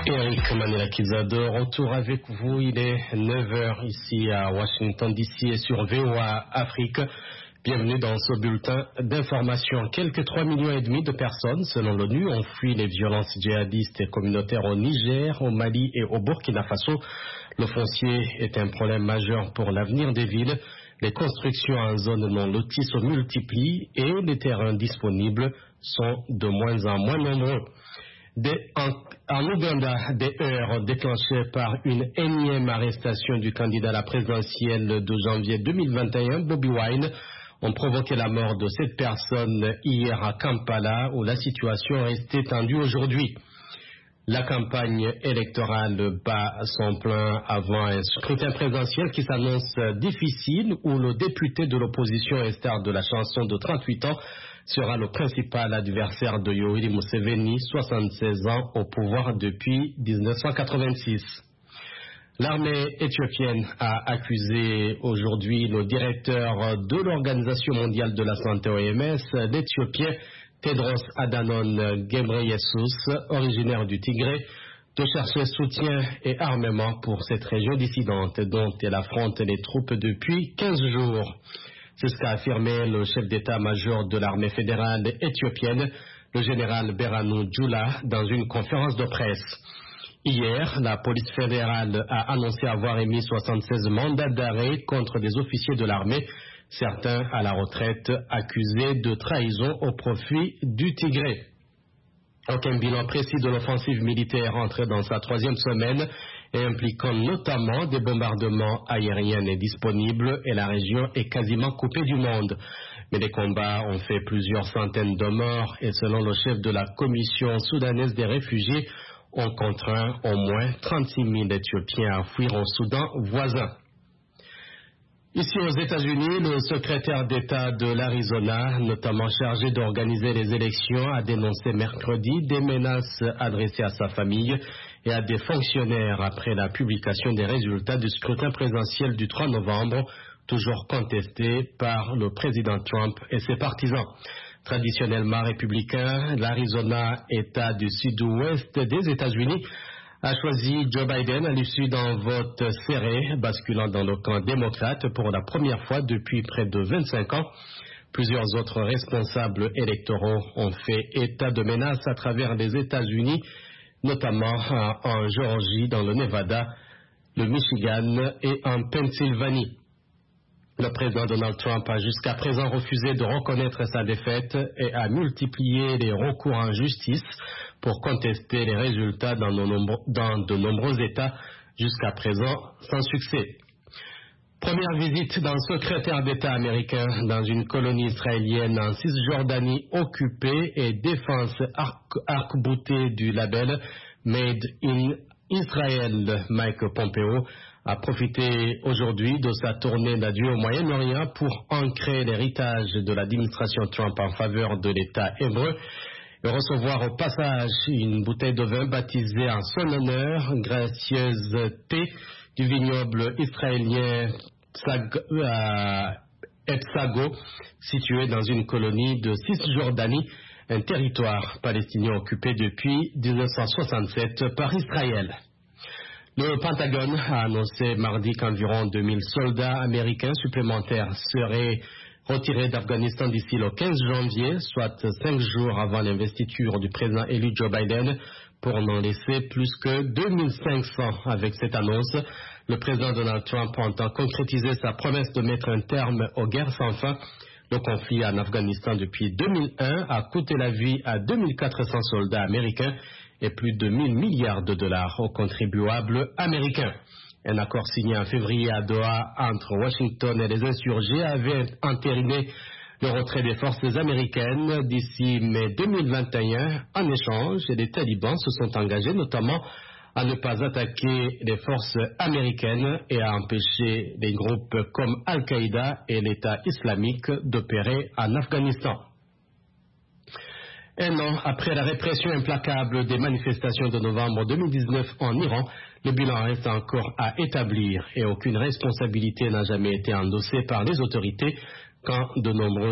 Eric Manelakiza de retour avec vous. Il est 9h ici à Washington DC et sur VOA Afrique. Bienvenue dans ce bulletin d'information. Quelques 3,5 millions de personnes, selon l'ONU, ont fui les violences djihadistes et communautaires au Niger, au Mali et au Burkina Faso. Le foncier est un problème majeur pour l'avenir des villes. Les constructions en zone non lotie se multiplient et les terrains disponibles sont de moins en moins nombreux. En Ouganda, des heurts déclenchés par une énième arrestation du candidat à la présidentielle de janvier 2021, Bobi Wine, ont provoqué la mort de 7 personnes hier à Kampala, où la situation restait tendue aujourd'hui. La campagne électorale bat son plein avant un scrutin présidentiel qui s'annonce difficile, où le député de l'opposition et star de la chanson de 38 ans sera le principal adversaire de Yoweri Museveni, 76 ans au pouvoir depuis 1986. L'armée éthiopienne a accusé aujourd'hui le directeur de l'Organisation mondiale de la santé OMS, l'Éthiopien Tedros Adhanom Ghebreyesus, originaire du Tigré, de chercher soutien et armement pour cette région dissidente dont elle affronte les troupes depuis 15 jours. C'est ce qu'a affirmé le chef d'état-major de l'armée fédérale éthiopienne, le général Berhanu Jula, dans une conférence de presse. Hier, la police fédérale a annoncé avoir émis 76 mandats d'arrêt contre des officiers de l'armée, certains à la retraite accusés de trahison au profit du Tigré. Aucun bilan précis de l'offensive militaire entrée dans sa 3e semaine et impliquant notamment des bombardements aériens n'est disponible et la région est quasiment coupée du monde. Mais les combats ont fait plusieurs centaines de morts et selon le chef de la commission soudanaise des réfugiés, ont contraint au moins 36 000 Éthiopiens à fuir au Soudan voisin. Ici aux États-Unis, le secrétaire d'État de l'Arizona, notamment chargé d'organiser les élections, a dénoncé mercredi des menaces adressées à sa famille et à des fonctionnaires après la publication des résultats du scrutin présidentiel du 3 novembre, toujours contesté par le président Trump et ses partisans. Traditionnellement républicain, l'Arizona, État du sud-ouest des États-Unis, a choisi Joe Biden à l'issue d'un vote serré, basculant dans le camp démocrate pour la première fois depuis près de 25 ans. Plusieurs autres responsables électoraux ont fait état de menaces à travers les États-Unis, notamment en Géorgie, dans le Nevada, le Michigan et en Pennsylvanie. Le président Donald Trump a jusqu'à présent refusé de reconnaître sa défaite et a multiplié les recours en justice pour contester les résultats dans de nombreux États, jusqu'à présent sans succès. Première visite d'un secrétaire d'État américain dans une colonie israélienne en Cisjordanie occupée et défense arc-boutée du label Made in Israel. Mike Pompeo a profité aujourd'hui de sa tournée d'adieu au Moyen-Orient pour ancrer l'héritage de l'administration Trump en faveur de l'État hébreu et recevoir au passage une bouteille de vin baptisée en son honneur, gracieuse thé du vignoble israélien Epsago, situé dans une colonie de Cisjordanie, un territoire palestinien occupé depuis 1967 par Israël. Le Pentagone a annoncé mardi qu'environ 2000 soldats américains supplémentaires seraient retirés d'Afghanistan d'ici le 15 janvier, soit 5 jours avant l'investiture du président élu Joe Biden, pour n'en laisser plus que 2500. Avec cette annonce, le président Donald Trump entend concrétiser sa promesse de mettre un terme aux guerres sans fin. Le conflit en Afghanistan depuis 2001 a coûté la vie à 2400 soldats américains et plus de 1000 milliards de dollars aux contribuables américains. Un accord signé en février à Doha entre Washington et les insurgés avait entériné le retrait des forces américaines d'ici mai 2021. En échange, les talibans se sont engagés notamment à ne pas attaquer les forces américaines et à empêcher les groupes comme Al-Qaïda et l'État islamique d'opérer en Afghanistan. Un an après la répression implacable des manifestations de novembre 2019 en Iran, le bilan reste encore à établir et aucune responsabilité n'a jamais été endossée par les autorités quand de nombreux